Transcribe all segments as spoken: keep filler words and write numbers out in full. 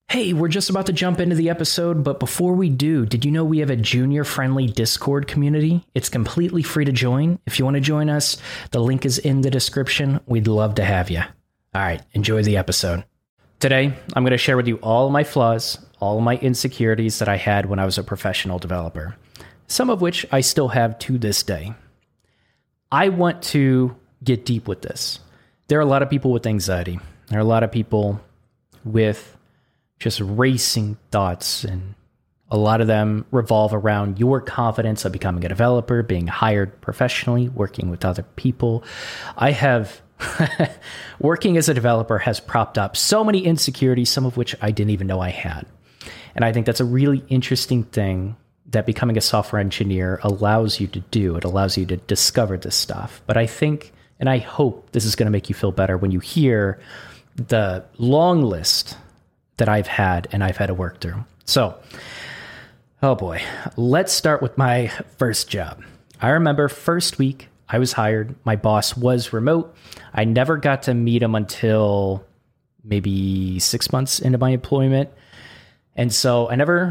Hey, we're just about to jump into the episode, but before we do, did you know we have a junior-friendly Discord community? It's completely free to join. If you want to join us, the link is in the description. We'd love to have you. All right, enjoy the episode. Today, I'm going to share with you all of my flaws, all of my insecurities that I had when I was a professional developer, some of which I still have to this day. I want to get deep with this. There are a lot of people with anxiety. There are a lot of people with just racing thoughts, and a lot of them revolve around your confidence of becoming a developer, being hired professionally, working with other people. I have, working as a developer has propped up so many insecurities, some of which I didn't even know I had. And I think that's a really interesting thing that becoming a software engineer allows you to do. It allows you to discover this stuff. But I think, and I hope this is going to make you feel better when you hear the long list that I've had and I've had to work through. So, oh boy, let's start with my first job. I remember first week I was hired. My boss was remote. I never got to meet him until maybe six months into my employment. And so I never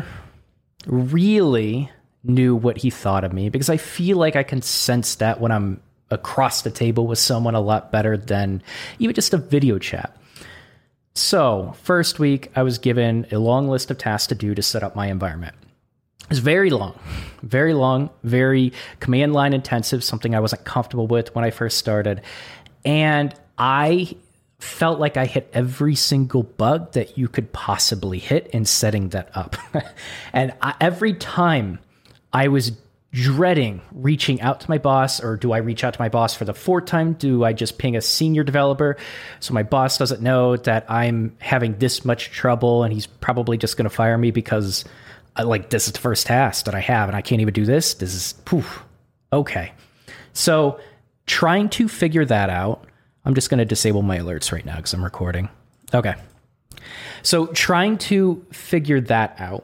really knew what he thought of me, because I feel like I can sense that when I'm across the table with someone a lot better than even just a video chat. So, first week, I was given a long list of tasks to do to set up my environment. It was very long, very long, very command line intensive, something I wasn't comfortable with when I first started. And I felt like I hit every single bug that you could possibly hit in setting that up. And I, every time I was dreading reaching out to my boss, or do I reach out to my boss for the fourth time? Do I just ping a senior developer so my boss doesn't know that I'm having this much trouble and he's probably just going to fire me because I, like this is the first task that I have and I can't even do this? This is, poof, okay. So trying to figure that out, I'm just going to disable my alerts right now because I'm recording. Okay. So trying to figure that out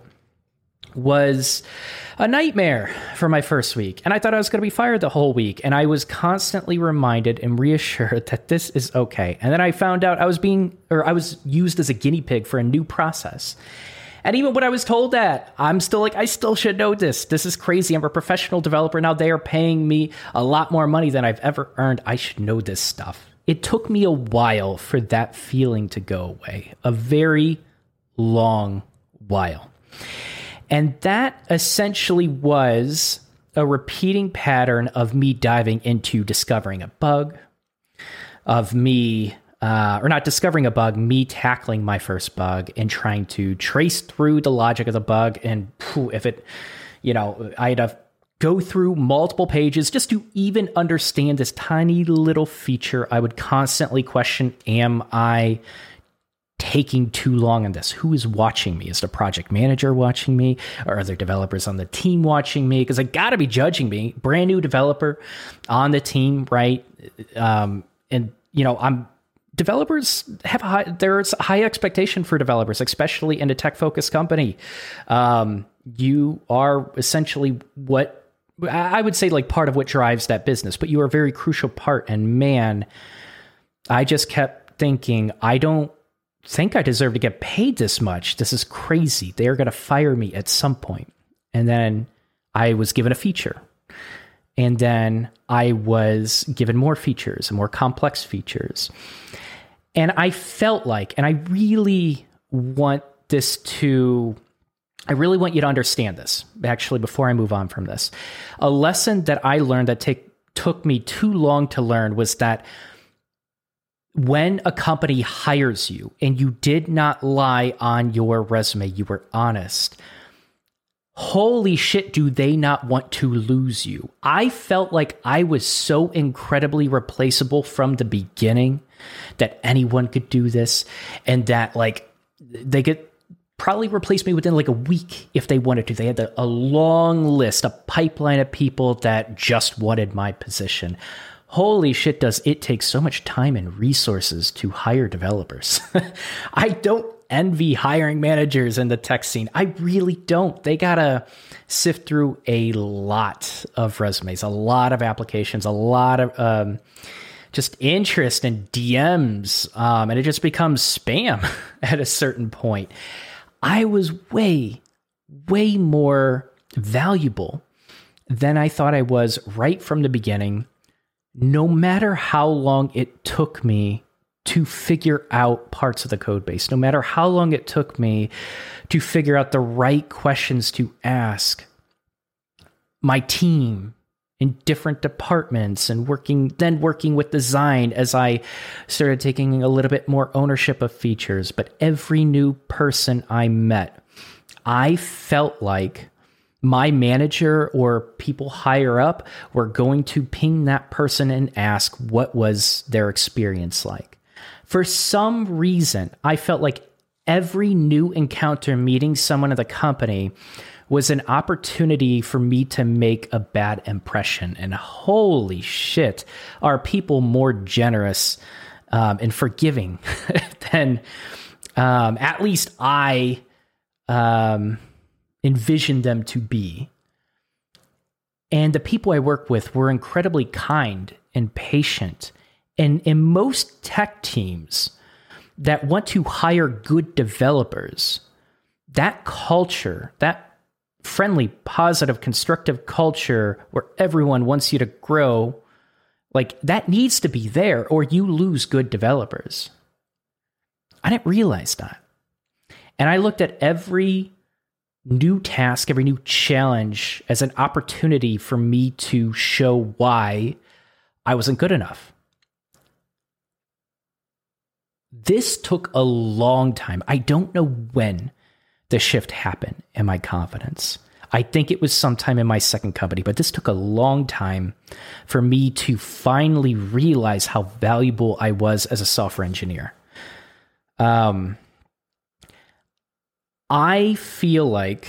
was a nightmare for my first week. And I thought I was going to be fired the whole week. And I was constantly reminded and reassured that this is okay. And then I found out I was being, or I was used as a guinea pig for a new process. And even when I was told that, I'm still like, I still should know this. This is crazy. I'm a professional developer now. They are paying me a lot more money than I've ever earned. I should know this stuff. It took me a while for that feeling to go away, a very long while. And that essentially was a repeating pattern of me diving into discovering a bug, of me, uh, or not discovering a bug, me tackling my first bug and trying to trace through the logic of the bug. And whew, if it, you know, I had to go through multiple pages just to even understand this tiny little feature. I would constantly question, am I taking too long on this? Who is watching me? Is the project manager watching me? Or are there developers on the team watching me? Because I got to be judging me. Brand new developer on the team, right? Um, and, you know, I'm developers have a high, there's a high expectation for developers, especially in a tech-focused company. Um, you are essentially what I would say like part of what drives that business, but you are a very crucial part. And man, I just kept thinking, I don't think I deserve to get paid this much. This is crazy. They're going to fire me at some point. And then I was given a feature. And then I was given more features and more complex features. And I felt like, and I really want this to, I really want you to understand this, actually, before I move on from this. A lesson that I learned that take, took me too long to learn was that when a company hires you and you did not lie on your resume, you were honest, holy shit, do they not want to lose you? I felt like I was so incredibly replaceable from the beginning that anyone could do this, and that like they could probably replace me within like a week if they wanted to. They had a, a long list, a pipeline of people that just wanted my position. Holy shit, does it take so much time and resources to hire developers. I don't envy hiring managers in the tech scene. I really don't. They gotta sift through a lot of resumes, a lot of applications, a lot of um, just interest and D Ms, um, and it just becomes spam at a certain point. I was way, way more valuable than I thought I was right from the beginning, no matter how long it took me to figure out parts of the code base, no matter how long it took me to figure out the right questions to ask my team in different departments, and working, then working with design as I started taking a little bit more ownership of features. But every new person I met, I felt like my manager or people higher up were going to ping that person and ask what was their experience like. For some reason, I felt like every new encounter meeting someone in the company was an opportunity for me to make a bad impression. And holy shit, are people more generous um, and forgiving than um, at least I um, envisioned them to be. And the people I work with were incredibly kind and patient. And in most tech teams that want to hire good developers, that culture, that friendly, positive, constructive culture where everyone wants you to grow, like that needs to be there, or you lose good developers. I didn't realize that. And I looked at every new task, every new challenge as an opportunity for me to show why I wasn't good enough. This took a long time. I don't know when the shift happened in my confidence. I think it was sometime in my second company, but this took a long time for me to finally realize how valuable I was as a software engineer. Um, I feel like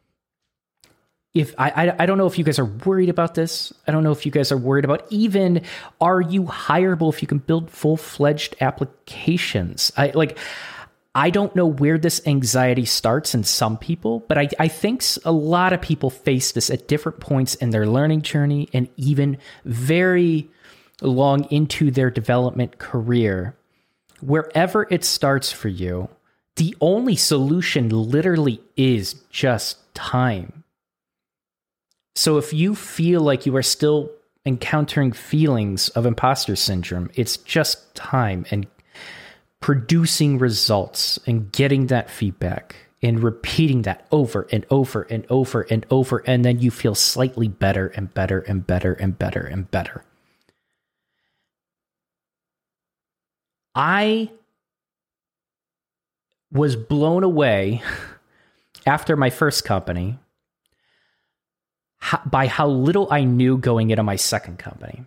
if I, I, I don't know if you guys are worried about this. I don't know if you guys are worried about even, are you hireable if you can build full-fledged applications? I like, I don't know where this anxiety starts in some people, but I, I think a lot of people face this at different points in their learning journey and even very long into their development career. Wherever it starts for you, the only solution literally is just time. So if you feel like you are still encountering feelings of imposter syndrome, it's just time and producing results and getting that feedback and repeating that over and over and over and over. And then you feel slightly better and better and better and better and better. I was blown away after my first company by how little I knew going into my second company.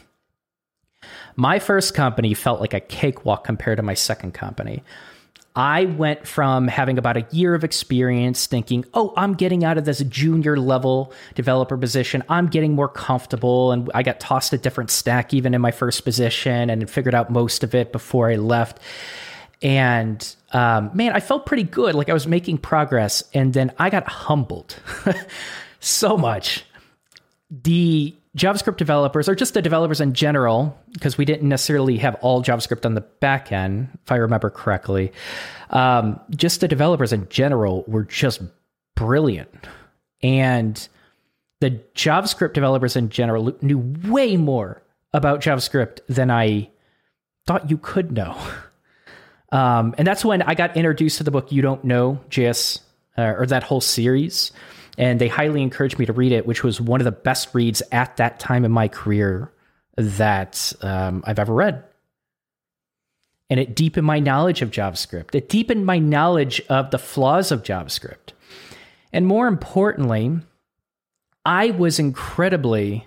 My first company felt like a cakewalk compared to my second company. I went from having about a year of experience thinking, oh, I'm getting out of this junior level developer position. I'm getting more comfortable. And I got tossed a different stack even in my first position and figured out most of it before I left. And um, man, I felt pretty good. Like I was making progress. And then I got humbled so much. The JavaScript developers, or just the developers in general, because we didn't necessarily have all JavaScript on the back end, if I remember correctly, um, just the developers in general were just brilliant. And the JavaScript developers in general knew way more about JavaScript than I thought you could know. Um, and that's when I got introduced to the book You Don't Know J S, uh, or that whole series. And they highly encouraged me to read it, which was one of the best reads at that time in my career that um, I've ever read. And it deepened my knowledge of JavaScript. It deepened my knowledge of the flaws of JavaScript. And more importantly, I was incredibly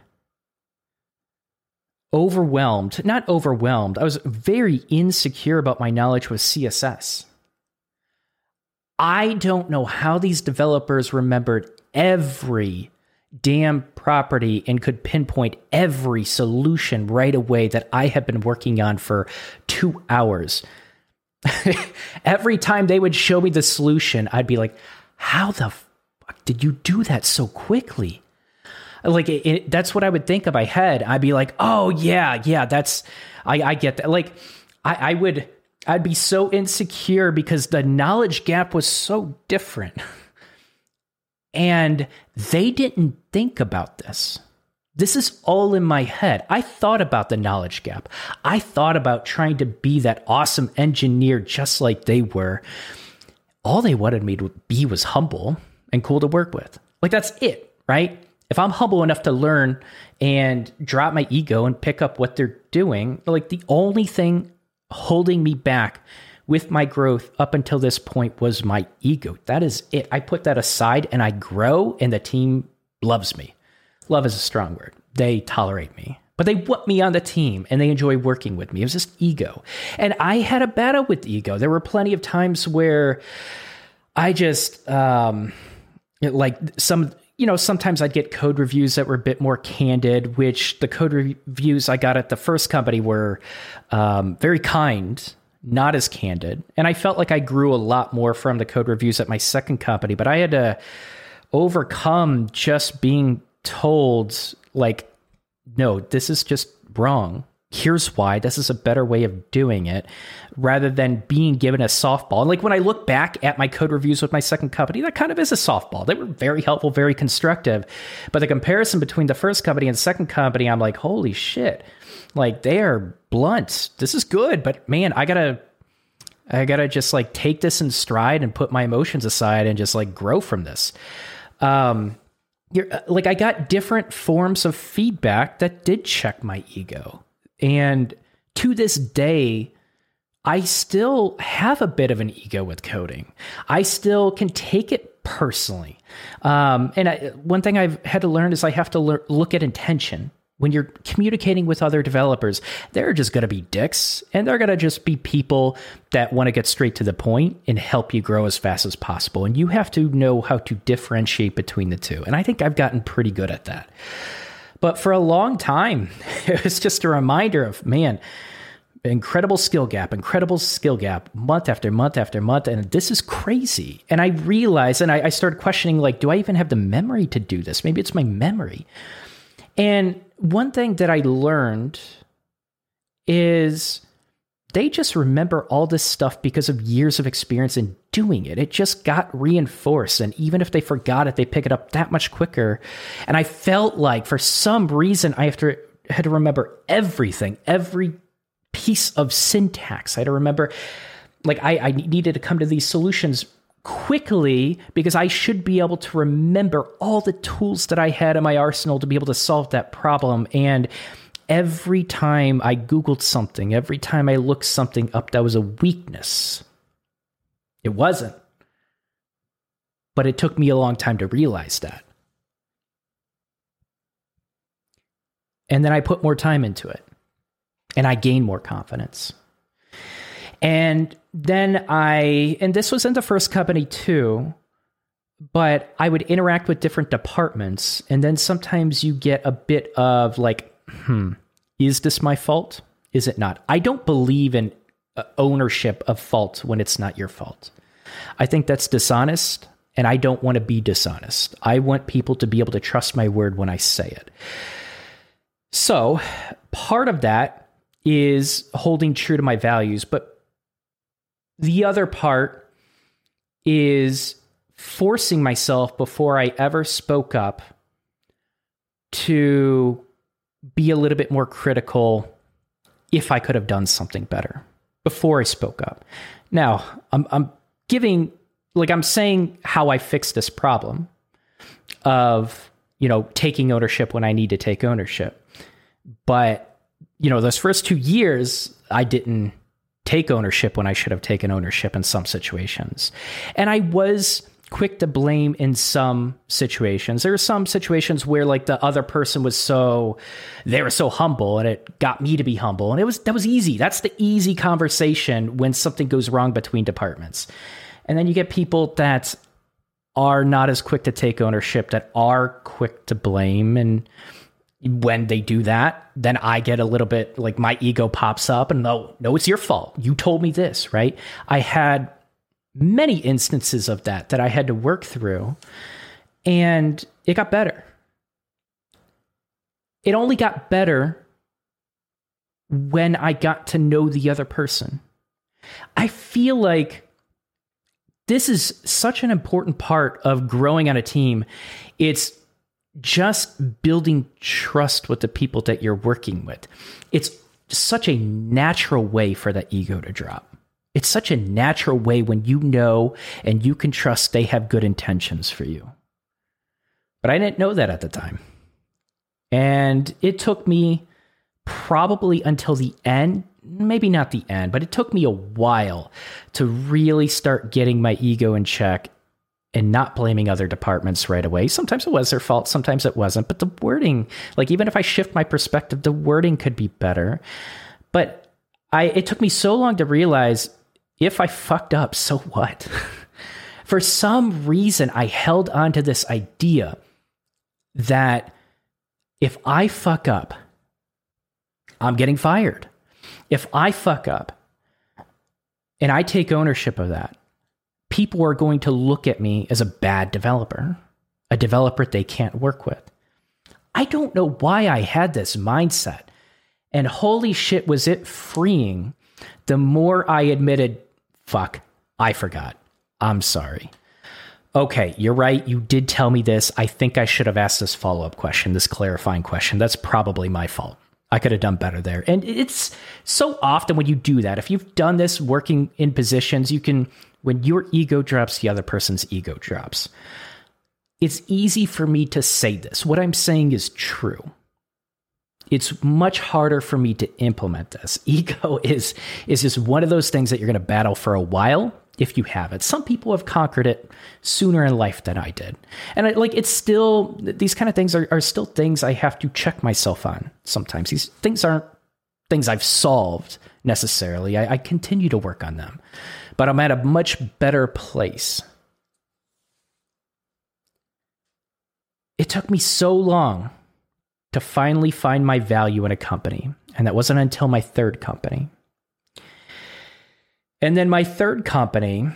overwhelmed, not overwhelmed. I was very insecure about my knowledge with C S S. I don't know how these developers remembered every damn property and could pinpoint every solution right away that I have been working on for two hours. Every time they would show me the solution, I'd be like, how the fuck did you do that so quickly? Like, it, it, that's what I would think in my head. I'd be like, oh, yeah, yeah, that's, I, I get that. Like, I, I would... I'd be so insecure because the knowledge gap was so different. And they didn't think about this. This is all in my head. I thought about the knowledge gap. I thought about trying to be that awesome engineer just like they were. All they wanted me to be was humble and cool to work with. Like, that's it, right? If I'm humble enough to learn and drop my ego and pick up what they're doing, like, the only thing holding me back with my growth up until this point was my ego. That is it. I put that aside and I grow, and the team loves me. Love is a strong word. They tolerate me, but they want me on the team and they enjoy working with me. It was just ego. And I had a battle with ego. There were plenty of times where I just, um, it, like some, you know, sometimes I'd get code reviews that were a bit more candid, which the code reviews I got at the first company were um, very kind, not as candid. And I felt like I grew a lot more from the code reviews at my second company, but I had to overcome just being told, like, no, this is just wrong. Here's why. This is a better way of doing it, rather than being given a softball. And like, when I look back at my code reviews with my second company, that kind of is a softball. They were very helpful, very constructive. But the comparison between the first company and the second company, I'm like, holy shit. Like, they are blunt. This is good, but man, I gotta, I gotta just like take this in stride and put my emotions aside and just like grow from this. Um, You're, like, I got different forms of feedback that did check my ego. And to this day, I still have a bit of an ego with coding. I still can take it personally. Um, and I, one thing I've had to learn is I have to le- look at intention. When you're communicating with other developers, they're just going to be dicks, and they're going to just be people that want to get straight to the point and help you grow as fast as possible. And you have to know how to differentiate between the two. And I think I've gotten pretty good at that. But for a long time, it was just a reminder of, man, incredible skill gap, incredible skill gap, month after month after month. And this is crazy. And I realized, and I, I started questioning, like, do I even have the memory to do this? Maybe it's my memory. And one thing that I learned is they just remember all this stuff because of years of experience in doing it. It just got reinforced. And even if they forgot it, they pick it up that much quicker. And I felt like for some reason, I have to, had to remember everything, every piece of syntax. I had to remember, like, I, I needed to come to these solutions quickly because I should be able to remember all the tools that I had in my arsenal to be able to solve that problem. And every time I Googled something, every time I looked something up that was a weakness, it wasn't. But it took me a long time to realize that. And then I put more time into it, and I gained more confidence. And then I, and this was in the first company too, but I would interact with different departments. And then sometimes you get a bit of like, hmm, is this my fault? Is it not? I don't believe in uh, ownership of fault when it's not your fault. I think that's dishonest, and I don't want to be dishonest. I want people to be able to trust my word when I say it. So part of that is holding true to my values, but the other part is forcing myself before I ever spoke up to be a little bit more critical if I could have done something better before I spoke up. Now, I'm, I'm giving, like, I'm saying how I fixed this problem of, you know, taking ownership when I need to take ownership. But, you know, those first two years, I didn't take ownership when I should have taken ownership in some situations. And I was quick to blame in some situations. There were some situations where like the other person was so, they were so humble and it got me to be humble. And it was, that was easy. That's the easy conversation when something goes wrong between departments. And then you get people that are not as quick to take ownership, that are quick to blame. And when they do that, then I get a little bit like my ego pops up and no, no, it's your fault. You told me this, right? I had many instances of that that I had to work through, and it got better. It only got better when I got to know the other person. I feel like this is such an important part of growing on a team. It's just building trust with the people that you're working with. It's such a natural way for that ego to drop. It's such a natural way when you know and you can trust they have good intentions for you. But I didn't know that at the time. And it took me probably until the end, maybe not the end, but it took me a while to really start getting my ego in check and not blaming other departments right away. Sometimes it was their fault, sometimes it wasn't. But the wording, like even if I shift my perspective, the wording could be better. But I, it took me so long to realize if I fucked up, so what? For some reason, I held on to this idea that if I fuck up, I'm getting fired. If I fuck up and I take ownership of that, people are going to look at me as a bad developer, a developer they can't work with. I don't know why I had this mindset. And holy shit, was it freeing the more I admitted, fuck, I forgot. I'm sorry. Okay, you're right. You did tell me this. I think I should have asked this follow-up question, this clarifying question. That's probably my fault. I could have done better there. And it's so often when you do that, if you've done this working in positions, you can, when your ego drops, the other person's ego drops. It's easy for me to say this. What I'm saying is true. It's much harder for me to implement this. Ego is, is just one of those things that you're going to battle for a while if you have it. Some people have conquered it sooner in life than I did. And I, like, it's still, these kind of things are, are still things I have to check myself on sometimes. These things aren't things I've solved necessarily. I, I continue to work on them, but I'm at a much better place. It took me so long to finally find my value in a company. And that wasn't until my third company. And then my third company,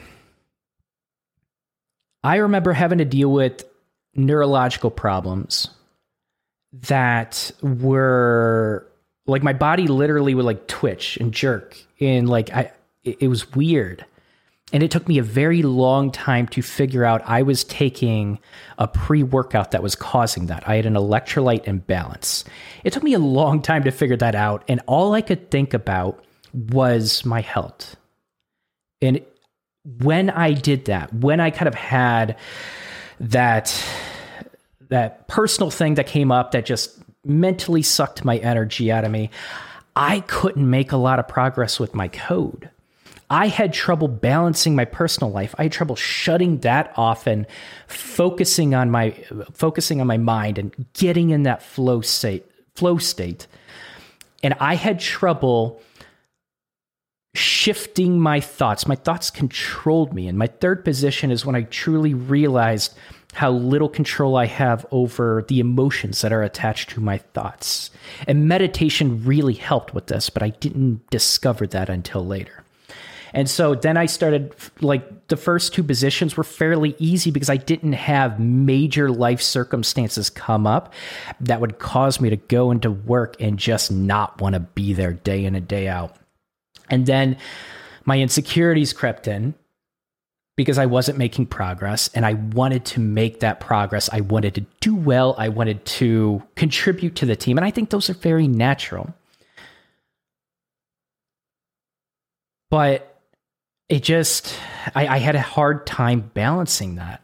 I remember having to deal with neurological problems that were like my body literally would like twitch and jerk. And like, I, it, it was weird. And it took me a very long time to figure out I was taking a pre-workout that was causing that. I had an electrolyte imbalance. It took me a long time to figure that out. And all I could think about was my health. And when I did that, when I kind of had that, that personal thing that came up that just mentally sucked my energy out of me, I couldn't make a lot of progress with my code. I had trouble balancing my personal life. I had trouble shutting that off and focusing on my focusing on my mind and getting in that flow state, flow state. And I had trouble shifting my thoughts. My thoughts controlled me. And my third position is when I truly realized how little control I have over the emotions that are attached to my thoughts. And meditation really helped with this, but I didn't discover that until later. And so then I started, like, the first two positions were fairly easy because I didn't have major life circumstances come up that would cause me to go into work and just not want to be there day in and day out. And then my insecurities crept in because I wasn't making progress, and I wanted to make that progress. I wanted to do well. I wanted to contribute to the team. And I think those are very natural. But it just, I, I had a hard time balancing that.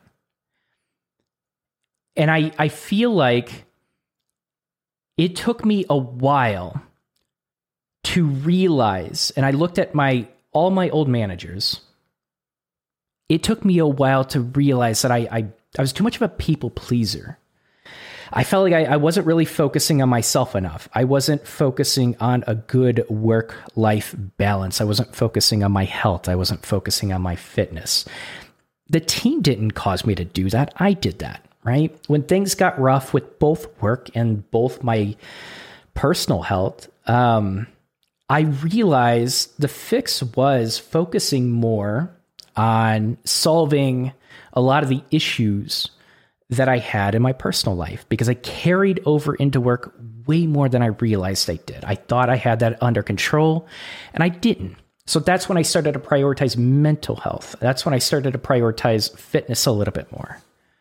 And I, I feel like it took me a while to realize, and I looked at my all my old managers, it took me a while to realize that I, I, I was too much of a people pleaser. I felt like I, I wasn't really focusing on myself enough. I wasn't focusing on a good work-life balance. I wasn't focusing on my health. I wasn't focusing on my fitness. The team didn't cause me to do that. I did that, right? When things got rough with both work and both my personal health, um, I realized the fix was focusing more on solving a lot of the issues that I had in my personal life, because I carried over into work way more than I realized I did. I thought I had that under control, and I didn't. So that's when I started to prioritize mental health. That's when I started to prioritize fitness a little bit more.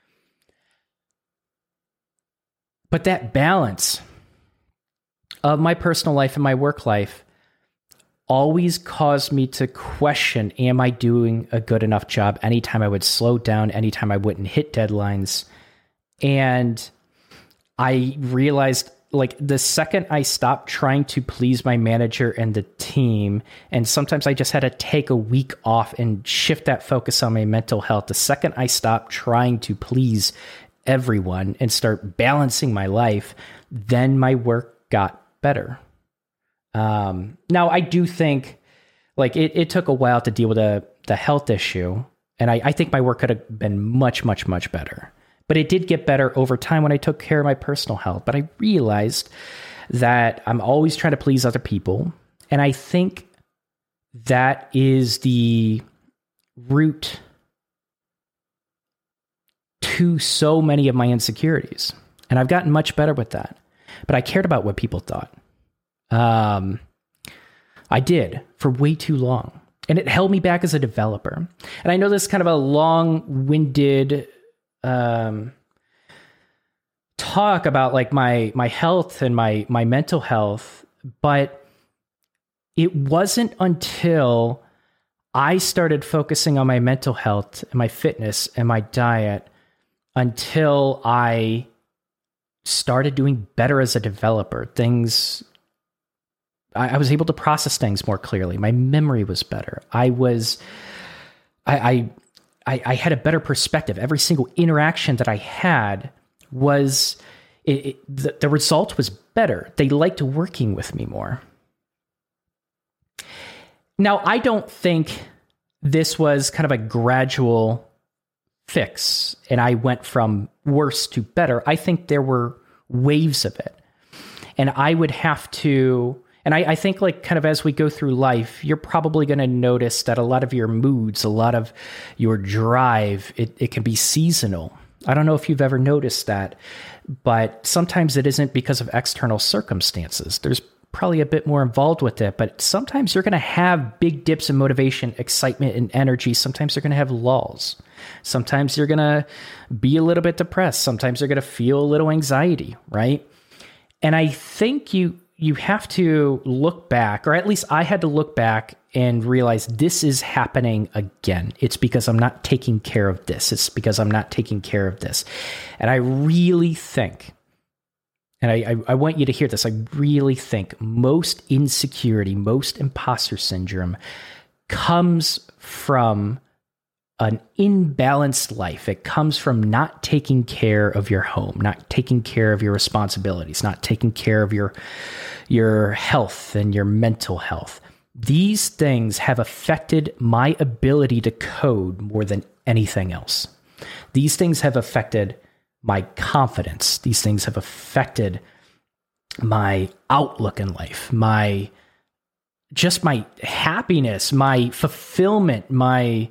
But that balance of my personal life and my work life always caused me to question, am I doing a good enough job? Anytime I would slow down, anytime I wouldn't hit deadlines. And I realized, like, the second I stopped trying to please my manager and the team, and sometimes I just had to take a week off and shift that focus on my mental health. The second I stopped trying to please everyone and start balancing my life, then my work got better. Um, now, I do think, like, it, it took a while to deal with the, the health issue, and I, I think my work could have been much, much, much better. But it did get better over time when I took care of my personal health. But I realized that I'm always trying to please other people, and I think that is the root to so many of my insecurities. And I've gotten much better with that. But I cared about what people thought. Um, I did for way too long, and it held me back as a developer. And I know this is kind of a long-winded um, talk about, like, my my health and my my mental health, but it wasn't until I started focusing on my mental health and my fitness and my diet until I started doing better as a developer. Things. I was able to process things more clearly. My memory was better. I was, I, I, I had a better perspective. Every single interaction that I had was, it, it, the, the result was better. They liked working with me more. Now, I don't think this was kind of a gradual fix, and I went from worse to better. I think there were waves of it, and I would have to. And I, I think, like, kind of as we go through life, you're probably going to notice that a lot of your moods, a lot of your drive, it, it can be seasonal. I don't know if you've ever noticed that, but sometimes it isn't because of external circumstances. There's probably a bit more involved with it, but sometimes you're going to have big dips in motivation, excitement, and energy. Sometimes you're going to have lulls. Sometimes you're going to be a little bit depressed. Sometimes you're going to feel a little anxiety, right? And I think you... you have to look back, or at least I had to look back and realize this is happening again. It's because I'm not taking care of this. It's because I'm not taking care of this. And I really think, and I, I, I want you to hear this, I really think most insecurity, most imposter syndrome comes from an imbalanced life. It comes from not taking care of your home, not taking care of your responsibilities, not taking care of your, your health and your mental health. These things have affected my ability to code more than anything else. These things have affected my confidence. These things have affected my outlook in life, my, just my happiness, my fulfillment, my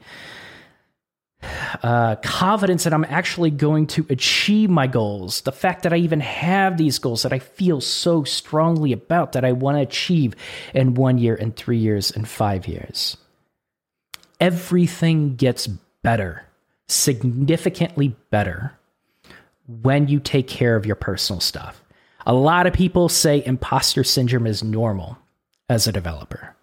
Uh, confidence that I'm actually going to achieve my goals. The fact that I even have these goals that I feel so strongly about that I want to achieve in one year and three years and five years. Everything gets better, significantly better, when you take care of your personal stuff. A lot of people say imposter syndrome is normal as a developer.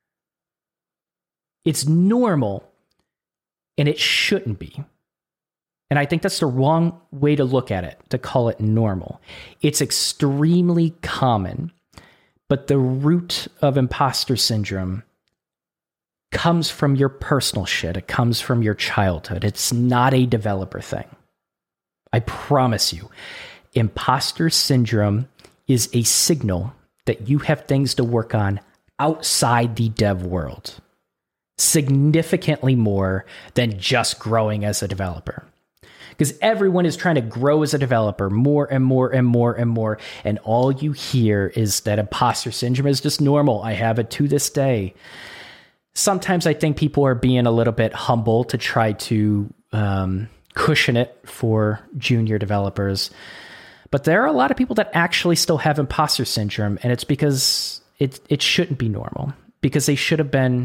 It's normal. And it shouldn't be. And I think that's the wrong way to look at it, to call it normal. It's extremely common, but the root of imposter syndrome comes from your personal shit. It comes from your childhood. It's not a developer thing. I promise you. Imposter syndrome is a signal that you have things to work on outside the dev world. Significantly more than just growing as a developer. Because everyone is trying to grow as a developer more and more and more and more. And all you hear is that imposter syndrome is just normal. I have it to this day. Sometimes I think people are being a little bit humble to try to um, cushion it for junior developers. But there are a lot of people that actually still have imposter syndrome. And it's because it, it shouldn't be normal. Because they should have been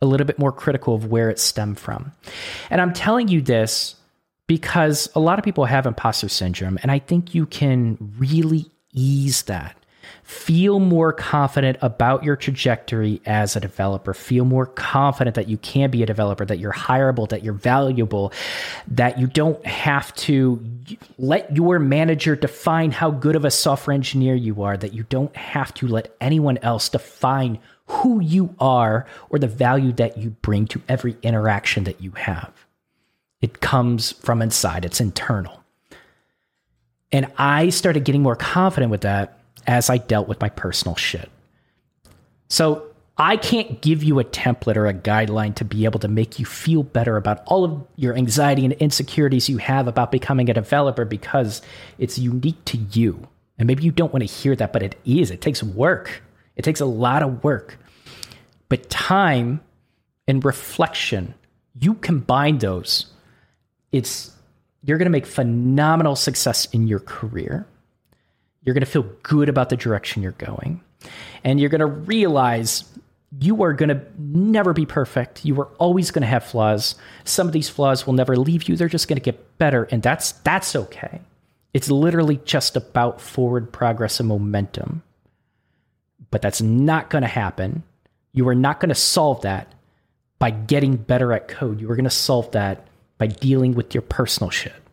a little bit more critical of where it stemmed from. And I'm telling you this because a lot of people have imposter syndrome, and I think you can really ease that. Feel more confident about your trajectory as a developer. Feel more confident that you can be a developer, that you're hireable, that you're valuable, that you don't have to let your manager define how good of a software engineer you are, that you don't have to let anyone else define who you are or the value that you bring to every interaction that you have. It comes from inside. It's internal. And I started getting more confident with that as I dealt with my personal shit. So I can't give you a template or a guideline to be able to make you feel better about all of your anxiety and insecurities you have about becoming a developer, because it's unique to you. And maybe you don't want to hear that, but it is. It takes work. It takes a lot of work. But time and reflection, you combine those, it's you're going to make phenomenal success in your career. You're going to feel good about the direction you're going. And you're going to realize you are going to never be perfect. You are always going to have flaws. Some of these flaws will never leave you. They're just going to get better. And that's that's okay. It's literally just about forward progress and momentum. But that's not going to happen. You are not going to solve that by getting better at code. You are going to solve that by dealing with your personal shit.